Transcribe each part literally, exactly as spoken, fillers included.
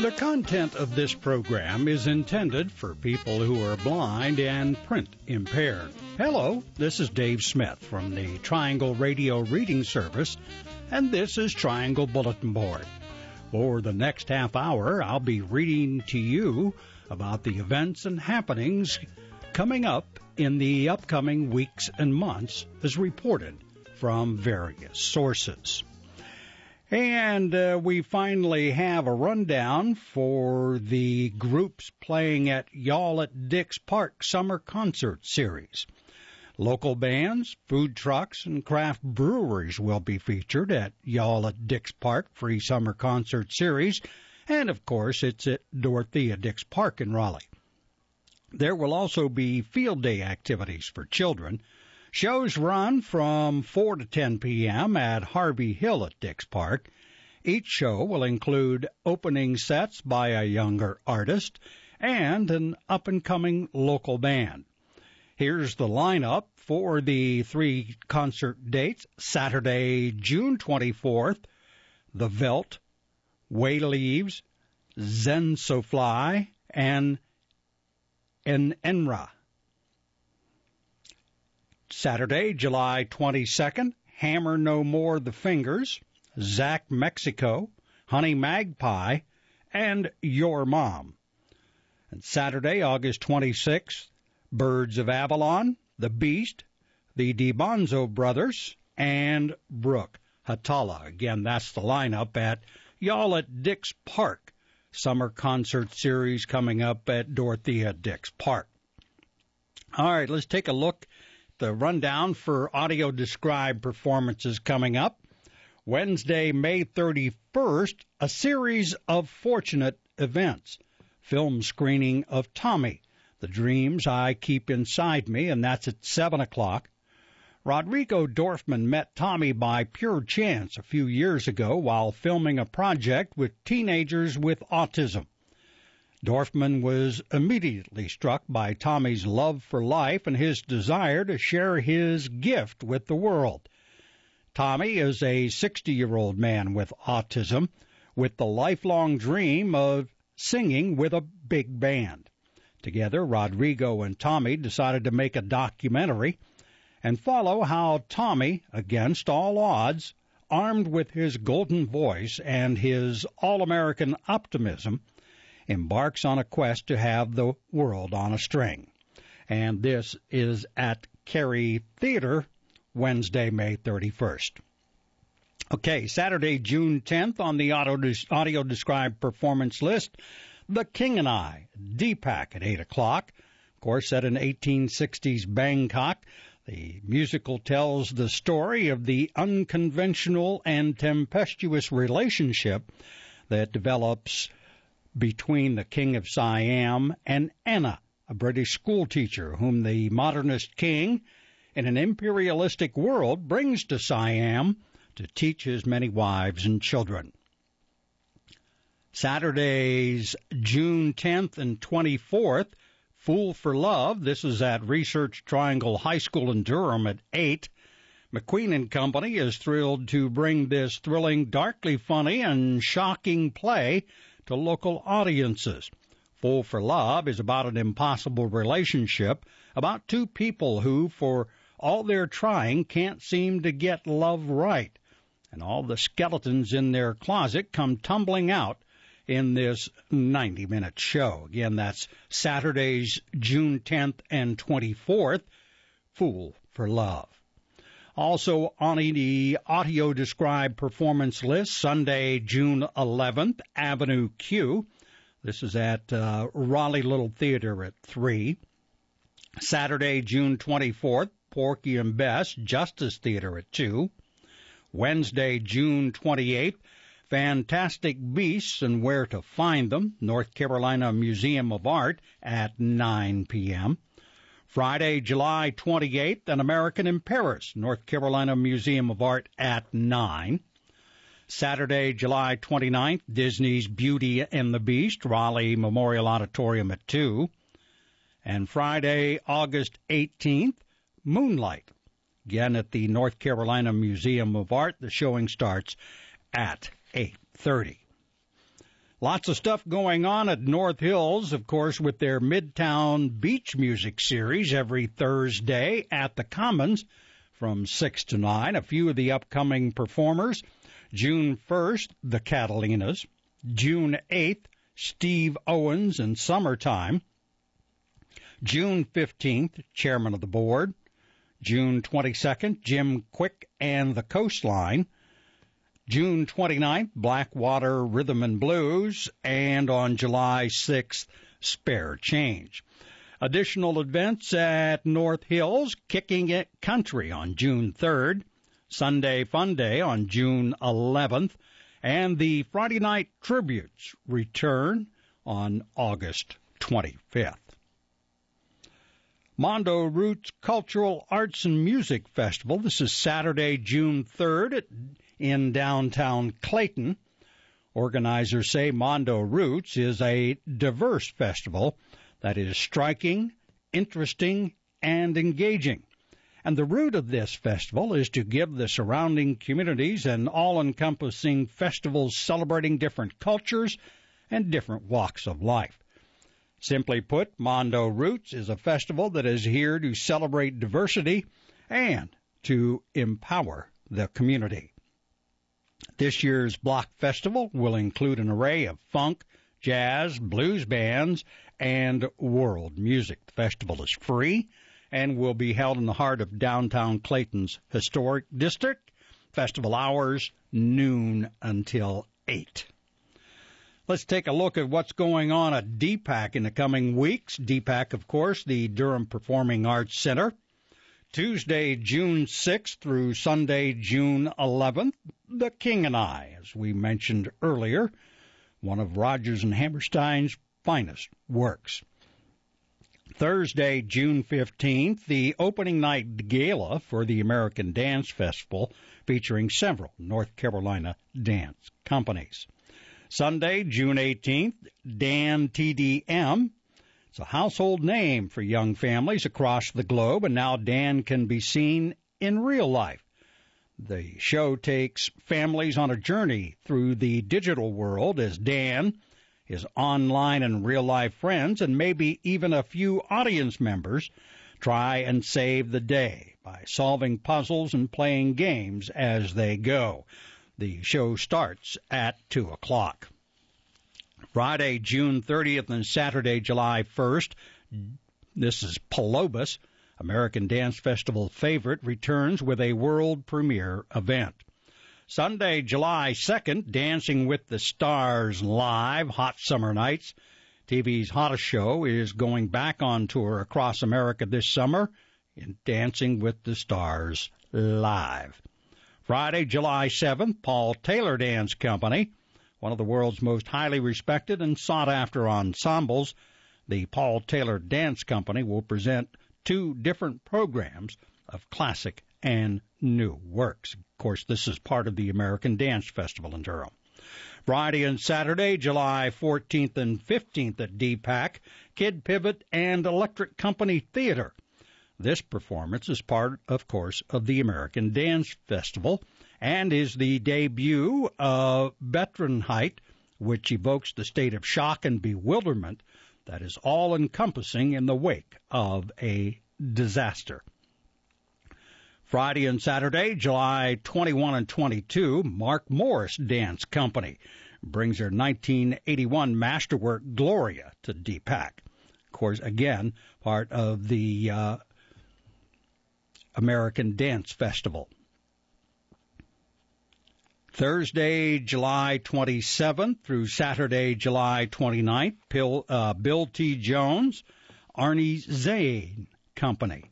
The content of this program is intended for people who are blind and print impaired. Hello, this is Dave Smith from the Triangle Radio Reading Service, and this is Triangle Bulletin Board. For the next half hour, I'll be reading to you about the events and happenings coming up in the upcoming weeks and months as reported from various sources. And uh, we finally have a rundown for the groups playing at Y'all at Dix Park Summer Concert Series. Local bands, food trucks, and craft breweries will be featured at Y'all at Dix Park Free Summer Concert Series. And, of course, it's at Dorothea Dix Park in Raleigh. There will also be field day activities for children. Shows run from four to ten p.m. at Harvey Hill at Dix Park. Each show will include opening sets by a younger artist and an up-and-coming local band. Here's the lineup for the three concert dates. Saturday, June twenty-fourth, The Veldt, Way Leaves, Zensofly, and En Enra. Saturday, July twenty-second, Hammer No More the Fingers, Zach Mexico, Honey Magpie, and Your Mom. And Saturday, August twenty-sixth, Birds of Avalon, The Beast, the DiBonzo Brothers, and Brooke Hatala. Again, that's the lineup at Y'all at Dix Park Summer Concert Series coming up at Dorothea Dix Park. All right, let's take a look the rundown for audio described performances coming up. Wednesday, May thirty-first, a series of fortunate events. Film screening of Tommy, The Dreams I Keep Inside Me, and that's at seven o'clock. Rodrigo Dorfman met Tommy by pure chance a few years ago while filming a project with teenagers with autism. Dorfman was immediately struck by Tommy's love for life and his desire to share his gift with the world. Tommy is a sixty-year-old man with autism with the lifelong dream of singing with a big band. Together, Rodrigo and Tommy decided to make a documentary and follow how Tommy, against all odds, armed with his golden voice and his all-American optimism, embarks on a quest to have the world on a string. And this is at Cary Theater, Wednesday, May thirty-first. Okay, Saturday, June tenth on the audio described performance list, The King and I, D-PAC at eight o'clock. Of course, set in eighteen sixties Bangkok, the musical tells the story of the unconventional and tempestuous relationship that develops between the King of Siam and Anna, a British schoolteacher whom the modernist king, in an imperialistic world, brings to Siam to teach his many wives and children. Saturdays, June tenth and twenty-fourth, Fool for Love. This is at Research Triangle High School in Durham at eight. McQueen and Company is thrilled to bring this thrilling, darkly funny, and shocking play to local audiences. Fool for Love is about an impossible relationship, about two people who, for all their trying, can't seem to get love right. And all the skeletons in their closet come tumbling out in this ninety-minute show. Again, that's Saturdays, June tenth and twenty-fourth, Fool for Love. Also on the audio-described performance list, Sunday, June eleventh, Avenue Q. This is at uh, Raleigh Little Theater at three. Saturday, June twenty-fourth, Porky and Bess, Justice Theater at two. Wednesday, June twenty-eighth, Fantastic Beasts and Where to Find Them, North Carolina Museum of Art at nine p.m. Friday, July twenty-eighth, An American in Paris, North Carolina Museum of Art at nine. Saturday, July twenty-ninth, Disney's Beauty and the Beast, Raleigh Memorial Auditorium at two. And Friday, August eighteenth, Moonlight, again at the North Carolina Museum of Art. The showing starts at eight thirty. Lots of stuff going on at North Hills, of course, with their Midtown Beach Music Series every Thursday at the Commons from six to nine. A few of the upcoming performers: June first, the Catalinas; June eighth, Steve Owens and Summertime; June fifteenth, Chairman of the Board; June twenty-second, Jim Quick and the Coastline; June twenty-ninth, Blackwater Rhythm and Blues; and on July sixth, Spare Change. Additional events at North Hills: Kicking It Country on June third, Sunday Fun Day on June eleventh, and the Friday Night Tributes return on August twenty-fifth. Mondo Roots Cultural Arts and Music Festival. This is Saturday, June third at, in downtown Clayton. Organizers say Mondo Roots is a diverse festival that is striking, interesting, and engaging. And the root of this festival is to give the surrounding communities an all-encompassing festival celebrating different cultures and different walks of life. Simply put, Mondo Roots is a festival that is here to celebrate diversity and to empower the community. This year's Block Festival will include an array of funk, jazz, blues bands, and world music. The festival is free and will be held in the heart of downtown Clayton's historic district. Festival hours, noon until eight. Let's take a look at what's going on at D PAC in the coming weeks. D PAC, of course, the Durham Performing Arts Center. Tuesday, June sixth through Sunday, June eleventh, The King and I, as we mentioned earlier, one of Rodgers and Hammerstein's finest works. Thursday, June fifteenth, the opening night gala for the American Dance Festival, featuring several North Carolina dance companies. Sunday, June eighteenth, Dan T D M. It's a household name for young families across the globe, and now Dan can be seen in real life. The show takes families on a journey through the digital world as Dan, his online and real-life friends, and maybe even a few audience members try and save the day by solving puzzles and playing games as they go. The show starts at two o'clock. Friday, June thirtieth, and Saturday, July first. This is Pelobus, American Dance Festival favorite, returns with a world premiere event. Sunday, July second, Dancing with the Stars Live, Hot Summer Nights. T V's hottest show is going back on tour across America this summer in Dancing with the Stars Live. Friday, July seventh, Paul Taylor Dance Company, one of the world's most highly respected and sought-after ensembles. The Paul Taylor Dance Company will present two different programs of classic and new works. Of course, this is part of the American Dance Festival in Durham. Friday and Saturday, July fourteenth and fifteenth at D PAC, Kid Pivot and Electric Company Theater. This performance is part, of course, of the American Dance Festival and is the debut of Betrenheit, which evokes the state of shock and bewilderment that is all-encompassing in the wake of a disaster. Friday and Saturday, July twenty-first and twenty-second, Mark Morris Dance Company brings their nineteen eighty-one masterwork Gloria to D PAC. Of course, again, part of the uh, American Dance Festival. Thursday, July twenty-seventh through Saturday, July twenty-ninth, Bill, uh, Bill T. Jones, Arnie Zane Company.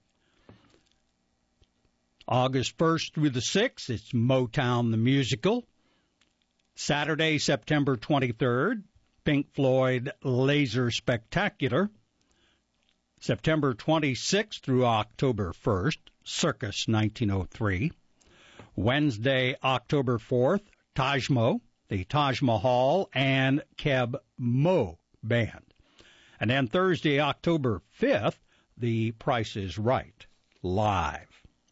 August first through the sixth, it's Motown the Musical. Saturday, September twenty-third, Pink Floyd Laser Spectacular. September twenty-sixth through October first, Circus nineteen oh three. Wednesday, October fourth, Tajmo, the Taj Mahal and Keb Mo Band. And then Thursday, October fifth, The Price is Right, live.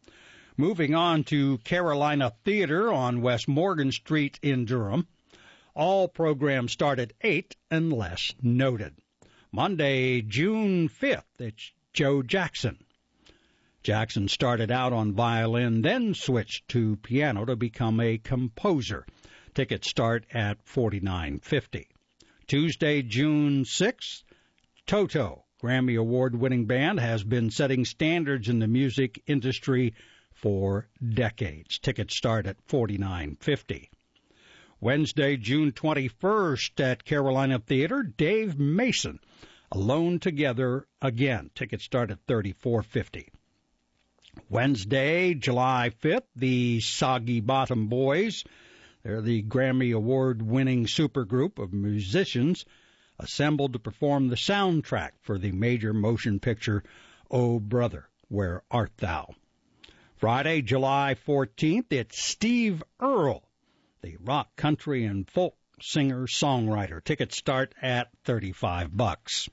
Moving on to Carolina Theater on West Morgan Street in Durham. All programs start at eight unless noted. Monday, June fifth, it's Joe Jackson. Jackson started out on violin, then switched to piano to become a composer. Tickets start at forty-nine fifty. Tuesday, June sixth, Toto, Grammy Award-winning band, has been setting standards in the music industry for decades. Tickets start at forty-nine fifty. Wednesday, June twenty-first at Carolina Theater, Dave Mason, Alone Together Again. Tickets start at thirty-four fifty. Wednesday, July fifth, the Soggy Bottom Boys. They're the Grammy Award-winning supergroup of musicians assembled to perform the soundtrack for the major motion picture, Oh Brother, Where Art Thou? Friday, July fourteenth, it's Steve Earle, the rock, country, and folk singer-songwriter. Tickets start at thirty-five bucks.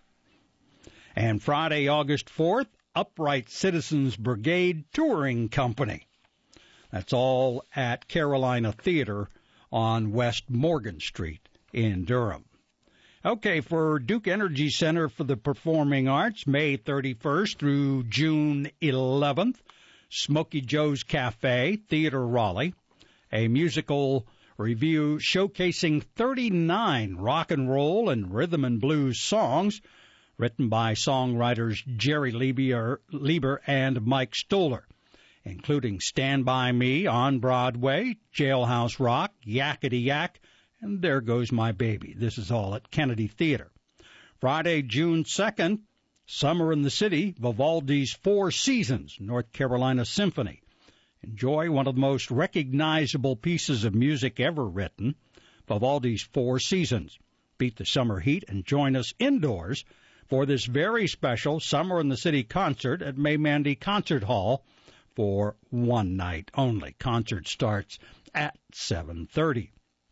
And Friday, August fourth, Upright Citizens Brigade Touring Company. That's all at Carolina Theater on West Morgan Street in Durham. Okay, for Duke Energy Center for the Performing Arts, May thirty-first through June eleventh, Smokey Joe's Cafe, Theater Raleigh, a musical review showcasing thirty-nine rock and roll and rhythm and blues songs written by songwriters Jerry Lieber, Lieber and Mike Stoller, including Stand By Me, On Broadway, Jailhouse Rock, Yakety Yak, and There Goes My Baby. This is all at Kennedy Theater. Friday, June second, Summer in the City, Vivaldi's Four Seasons, North Carolina Symphony. Enjoy one of the most recognizable pieces of music ever written, Vivaldi's Four Seasons. Beat the summer heat and join us indoors for this very special Summer in the City concert at May Mandy Concert Hall for one night only. Concert starts at seven thirty.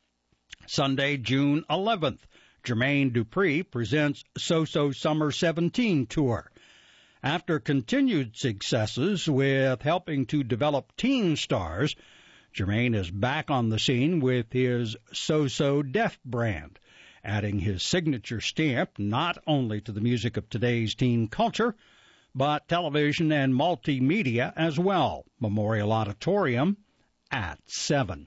Sunday, June eleventh, Jermaine Dupri presents So-So Summer seventeen Tour. After continued successes with helping to develop teen stars, Jermaine is back on the scene with his So-So Def brand, adding his signature stamp not only to the music of today's teen culture, but television and multimedia as well. Memorial Auditorium at seven.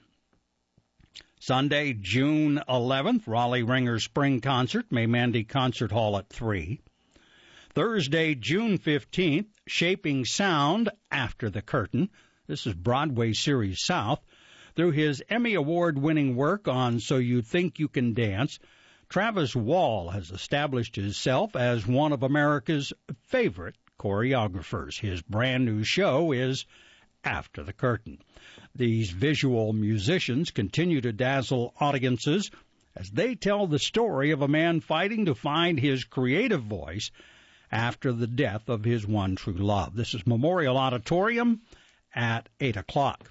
Sunday, June eleventh, Raleigh Ringers Spring Concert, May Mandy Concert Hall at three. Thursday, June fifteenth, Shaping Sound, After the Curtain. This is Broadway Series South. Through his Emmy Award-winning work on So You Think You Can Dance, Travis Wall has established himself as one of America's favorite choreographers. His brand new show is After the Curtain. These visual musicians continue to dazzle audiences as they tell the story of a man fighting to find his creative voice after the death of his one true love. This is Memorial Auditorium at eight o'clock.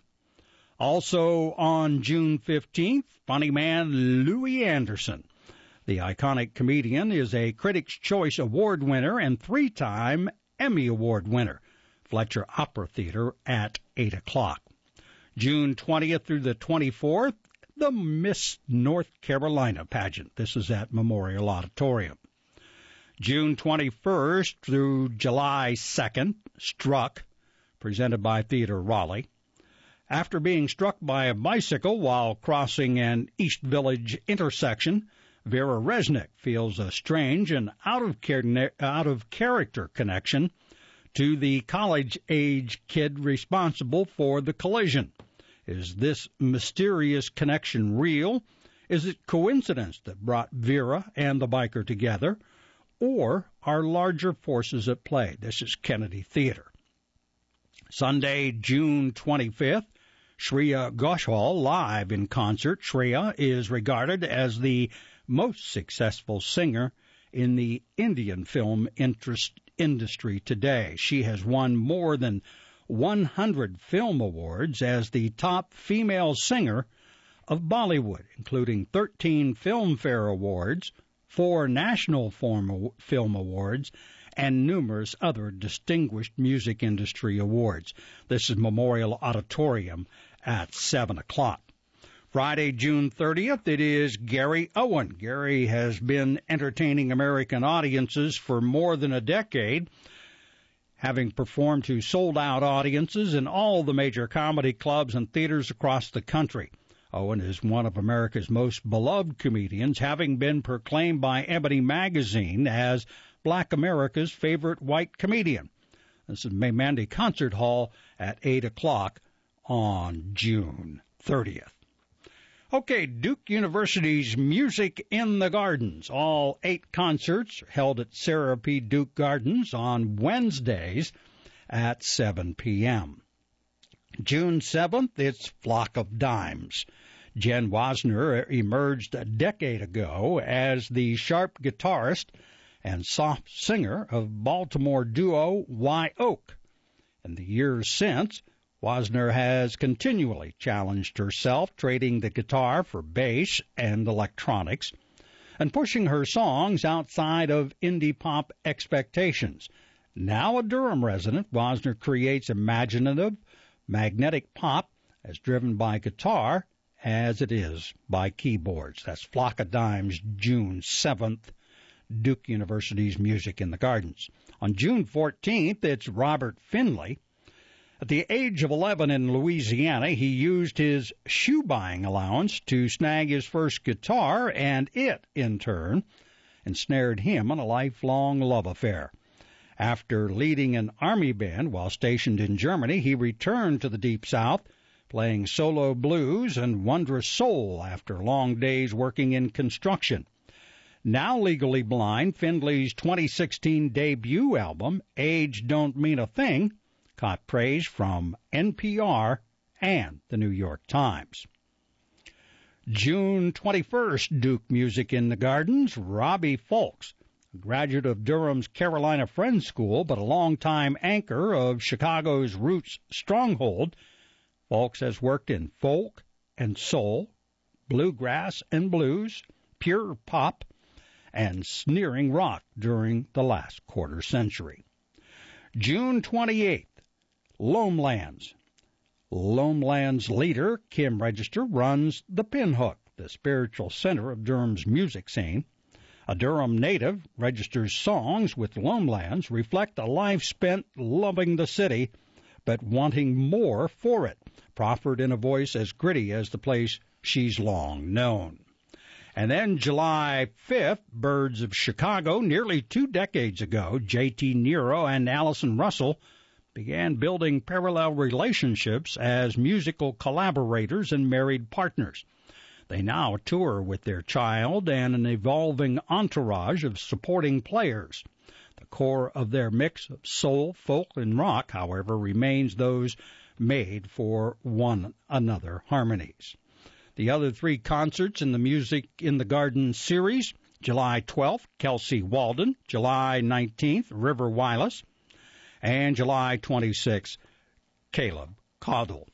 Also on June fifteenth, funny man Louis Anderson. The iconic comedian is a Critics' Choice Award winner and three-time Emmy Award winner. Fletcher Opera Theater at eight o'clock. June twentieth through the twenty-fourth, the Miss North Carolina pageant. This is at Memorial Auditorium. June twenty-first through July second, Struck, presented by Theater Raleigh. After being struck by a bicycle while crossing an East Village intersection, Vera Resnick feels a strange and out of, char- out of character connection to the college-age kid responsible for the collision. Is this mysterious connection real? Is it coincidence that brought Vera and the biker together? Or are larger forces at play? This is Kennedy Theater. Sunday, June twenty-fifth, Shreya Ghoshal live in concert. Shreya is regarded as the most successful singer in the Indian film interest industry today. She has won more than one hundred film awards as the top female singer of Bollywood, including thirteen Filmfare Awards, four National Film Awards, and numerous other distinguished music industry awards. This is Memorial Auditorium at seven o'clock. Friday, June thirtieth, it is Gary Owen. Gary has been entertaining American audiences for more than a decade, having performed to sold-out audiences in all the major comedy clubs and theaters across the country. Owen is one of America's most beloved comedians, having been proclaimed by Ebony Magazine as Black America's favorite white comedian. This is Mandy Concert Hall at eight o'clock on June thirtieth. Okay, Duke University's Music in the Gardens. All eight concerts are held at Sarah P. Duke Gardens on Wednesdays at seven p.m. June seventh, it's Flock of Dimes. Jen Wasner emerged a decade ago as the sharp guitarist and soft singer of Baltimore duo Wye Oak. In the years since, Wasner has continually challenged herself, trading the guitar for bass and electronics, and pushing her songs outside of indie pop expectations. Now a Durham resident, Wasner creates imaginative, magnetic pop as driven by guitar as it is by keyboards. That's Flock of Dimes, June seventh, Duke University's Music in the Gardens. On June fourteenth, it's Robert Finley. At the age of eleven in Louisiana, he used his shoe-buying allowance to snag his first guitar, and it, in turn, ensnared him in a lifelong love affair. After leading an army band while stationed in Germany, he returned to the Deep South, playing solo blues and wondrous soul after long days working in construction. Now legally blind, Findley's twenty sixteen debut album, Age Don't Mean a Thing, caught praise from N P R and the New York Times. June twenty-first, Duke Music in the Gardens, Robbie Fulks, a graduate of Durham's Carolina Friends School, but a longtime anchor of Chicago's Roots Stronghold. Fulks has worked in folk and soul, bluegrass and blues, pure pop, and sneering rock during the last quarter century. June twenty-eighth, Lomelands. Lomelands leader, Kim Register, runs the Pinhook, the spiritual center of Durham's music scene. A Durham native, Register's songs with Lomelands reflect a life spent loving the city, but wanting more for it, proffered in a voice as gritty as the place she's long known. And then July fifth, Birds of Chicago. Nearly two decades ago, J T Nero and Allison Russell began building parallel relationships as musical collaborators and married partners. They now tour with their child and an evolving entourage of supporting players. The core of their mix of soul, folk, and rock, however, remains those made for one another harmonies. The other three concerts in the Music in the Garden series, July twelfth, Kelsey Walden, July nineteenth, River Wireless, and July twenty-sixth, Caleb Caudle.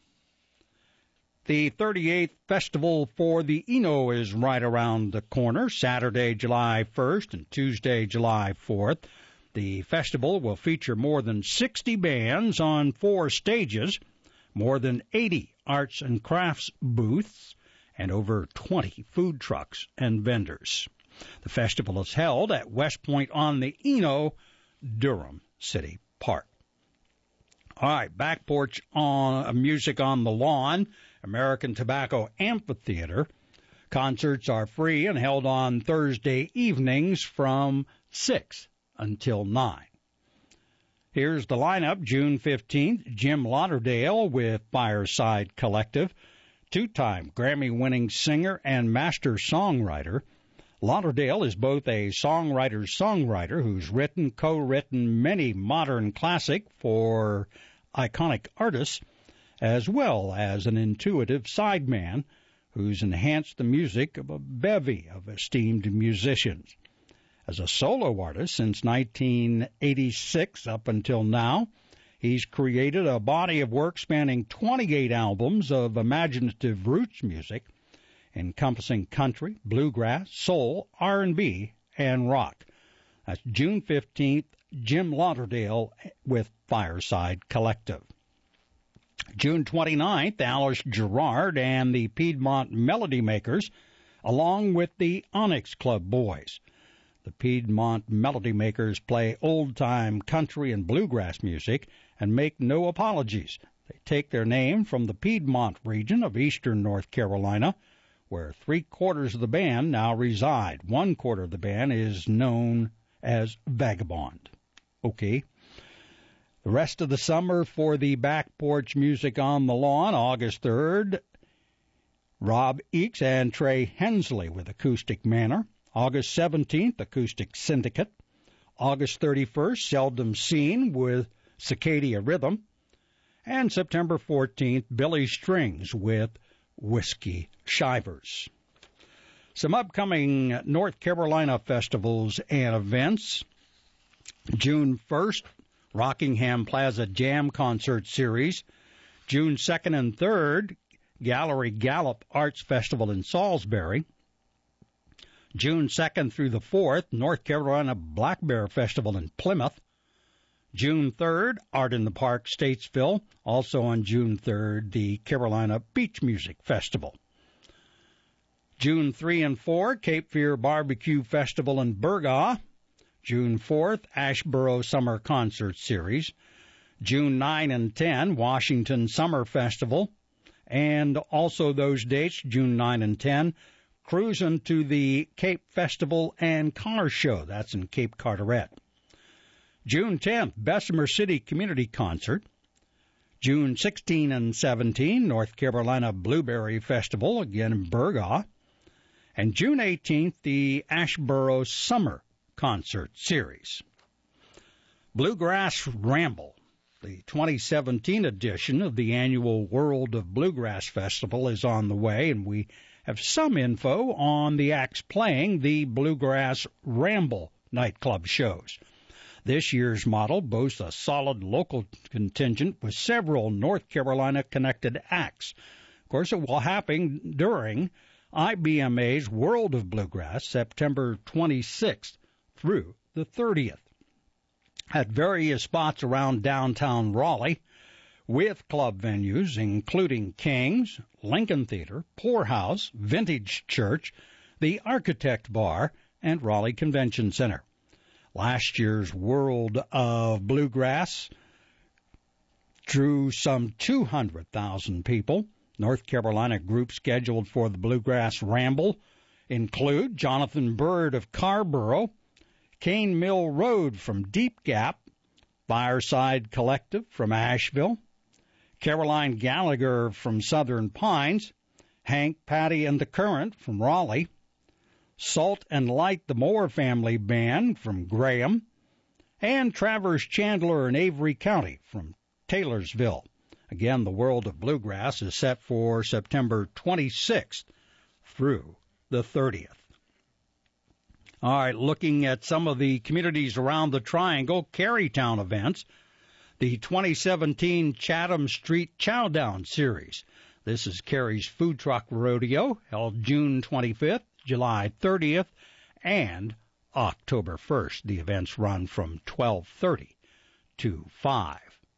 The thirty-eighth Festival for the Eno is right around the corner, Saturday, July first, and Tuesday, July fourth. The festival will feature more than sixty bands on four stages, more than eighty arts and crafts booths, and over twenty food trucks and vendors. The festival is held at West Point on the Eno, Durham City Park. All right, back porch on uh, music on the lawn, American Tobacco Amphitheater. Concerts are free and held on Thursday evenings from six until nine. Here's the lineup. June fifteenth, Jim Lauderdale with Fireside Collective, two-time Grammy-winning singer and master songwriter. Lauderdale is both a songwriter-songwriter who's written, co-written many modern classics for iconic artists, as well as an intuitive sideman who's enhanced the music of a bevy of esteemed musicians. As a solo artist since nineteen eighty-six up until now, he's created a body of work spanning twenty-eight albums of imaginative roots music, encompassing country, bluegrass, soul, R and B, and rock. That's June fifteenth, Jim Lauderdale with Fireside Collective. June twenty-ninth, Alice Gerard and the Piedmont Melody Makers, along with the Onyx Club Boys. The Piedmont Melody Makers play old-time country and bluegrass music and make no apologies. They take their name from the Piedmont region of eastern North Carolina, where three-quarters of the band now reside. One quarter of the band is known as Vagabond. Okay. The rest of the summer for the Back Porch Music on the Lawn, August third, Rob Eakes and Trey Hensley with Acoustic Manor. August seventeenth, Acoustic Syndicate. August thirty-first, Seldom Seen with Cicadia Rhythm. And September fourteenth, Billy Strings with Whiskey Shivers. Some upcoming North Carolina festivals and events. June first, Rockingham Plaza Jam Concert Series. June second and third, Gallery Gallup Arts Festival in Salisbury. June second through the fourth, North Carolina Black Bear Festival in Plymouth. June third, Art in the Park, Statesville. Also on June third, the Carolina Beach Music Festival. June third and fourth, Cape Fear Barbecue Festival in Burgaw. June fourth, Ashboro Summer Concert Series. June ninth and tenth, Washington Summer Festival. And also those dates, June ninth and tenth, cruising to the Cape Festival and Car Show. That's in Cape Carteret. June tenth, Bessemer City Community Concert. June sixteenth and seventeenth, North Carolina Blueberry Festival, again in Burgaw. And June eighteenth, the Ashboro Summer Concert Series. Bluegrass Ramble, the twenty seventeen edition of the annual World of Bluegrass Festival, is on the way, and we have some info on the acts playing the Bluegrass Ramble nightclub shows. This year's model boasts a solid local contingent with several North Carolina-connected acts. Of course, it will happen during I B M A's World of Bluegrass, September twenty-sixth through the thirtieth, at various spots around downtown Raleigh, with club venues including King's, Lincoln Theater, Poorhouse, Vintage Church, the Architect Bar, and Raleigh Convention Center. Last year's World of Bluegrass drew some two hundred thousand people. North Carolina groups scheduled for the Bluegrass Ramble include Jonathan Bird of Carborough, Cane Mill Road from Deep Gap, Fireside Collective from Asheville, Caroline Gallagher from Southern Pines, Hank, Patty, and the Current from Raleigh, Salt and Light the Moore Family Band from Graham, and Travers Chandler in Avery County from Taylorsville. Again, the World of Bluegrass is set for September twenty-sixth through the thirtieth. All right, looking at some of the communities around the Triangle, Carytown events, the twenty seventeen Chatham Street Chowdown Series. This is Cary's Food Truck Rodeo, held June twenty-fifth, July thirtieth, and October first. The events run from twelve thirty to five.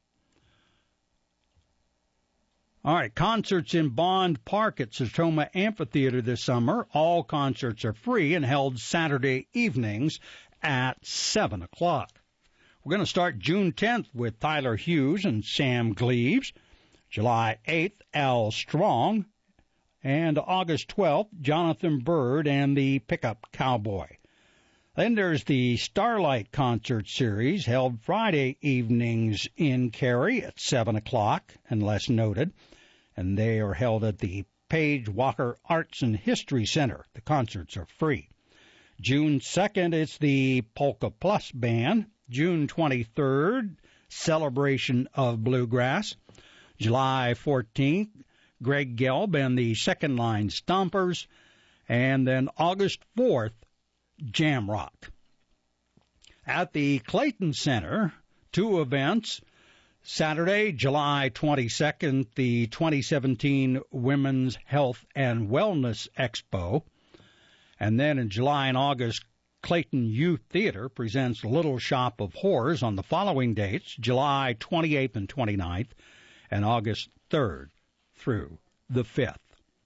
All right, concerts in Bond Park at Sertoma Amphitheater this summer. All concerts are free and held Saturday evenings at seven o'clock. We're going to start June tenth with Tyler Hughes and Sam Gleaves. July eighth, Al Strong. And August twelfth, Jonathan Bird and the Pickup Cowboy. Then there's the Starlight Concert Series, held Friday evenings in Cary at seven o'clock, unless noted. And they are held at the Page Walker Arts and History Center. The concerts are free. June second, it's the Polka Plus Band. June twenty-third, Celebration of Bluegrass. July fourteenth, Greg Gelb and the Second Line Stompers. And then August fourth, Jam Rock. At the Clayton Center, two events. Saturday, July twenty-second, the twenty seventeen Women's Health and Wellness Expo. And then in July and August, Clayton Youth Theater presents Little Shop of Horrors on the following dates, July twenty-eighth and twenty-ninth, and August third through the fifth.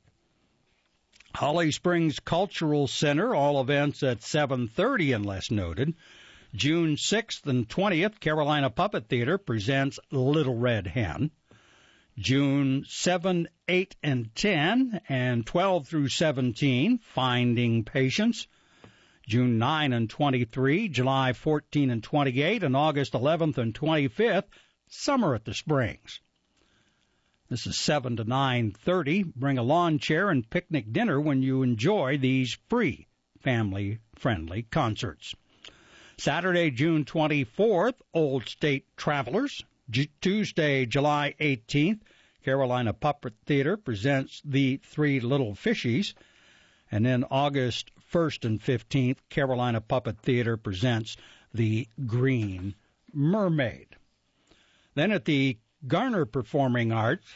Holly Springs Cultural Center, all events at seven thirty unless noted. June sixth and twentieth, Carolina Puppet Theater presents Little Red Hen. June seventh, eighth, and tenth, and twelve through seventeen, Finding Patience. June ninth and twenty-third, July fourteenth and twenty-eighth, and August eleventh and twenty-fifth, Summer at the Springs. This is seven to nine thirty. Bring a lawn chair and picnic dinner when you enjoy these free family-friendly concerts. Saturday, June twenty-fourth, Old State Travelers. J- Tuesday, July eighteenth, Carolina Puppet Theater presents The Three Little Fishies. And then August first and fifteenth, Carolina Puppet Theater presents The Green Mermaid. Then at the Garner Performing Arts,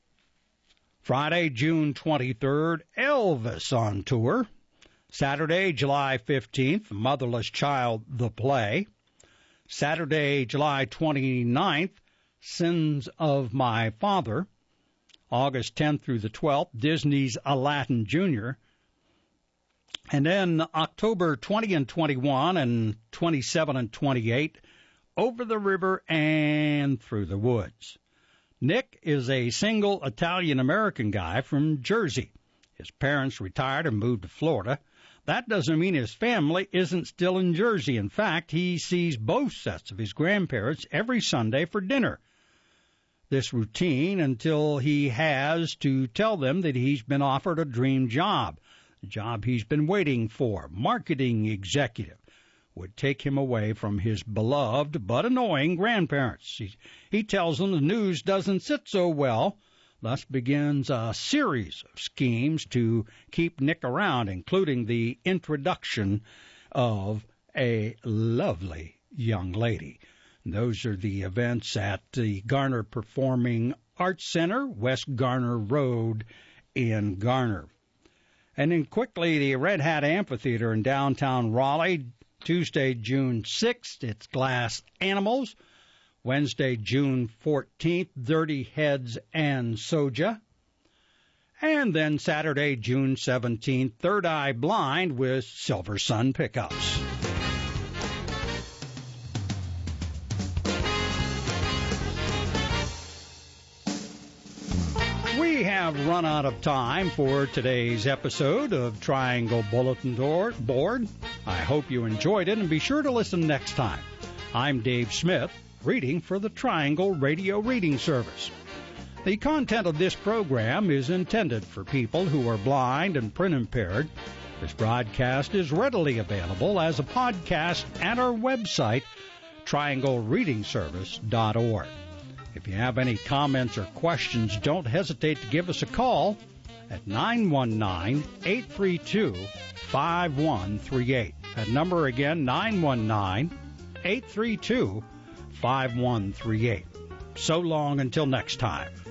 Friday, June twenty-third, Elvis on tour. Saturday, July fifteenth, Motherless Child, the Play. Saturday, July twenty-ninth, Sins of My Father. August tenth through the twelfth, Disney's Aladdin Junior And then October twentieth and twenty-first and twenty-seventh and twenty-eighth, Over the River and Through the Woods. Nick is a single Italian-American guy from Jersey. His parents retired and moved to Florida. That doesn't mean his family isn't still in Jersey. In fact, he sees both sets of his grandparents every Sunday for dinner. This routine until he has to tell them that he's been offered a dream job, the job he's been waiting for, marketing executive. Would take him away from his beloved but annoying grandparents. He, he tells them the news doesn't sit so well, thus begins a series of schemes to keep Nick around, including the introduction of a lovely young lady. And those are the events at the Garner Performing Arts Center, West Garner Road in Garner. And then quickly, the Red Hat Amphitheater in downtown Raleigh, Tuesday, June sixth, it's Glass Animals. Wednesday, June fourteenth, Dirty Heads and Soja. And then Saturday, June seventeenth, Third Eye Blind with Silver Sun Pickups. We have run out of time for today's episode of Triangle Bulletin Board. I hope you enjoyed it, and be sure to listen next time. I'm Dave Smith, reading for the Triangle Radio Reading Service. The content of this program is intended for people who are blind and print impaired. This broadcast is readily available as a podcast at our website, triangle reading service dot org. If you have any comments or questions, don't hesitate to give us a call at nine one nine, eight three two, five one three eight. That number again, nine one nine, eight three two, five one three eight. So long until next time.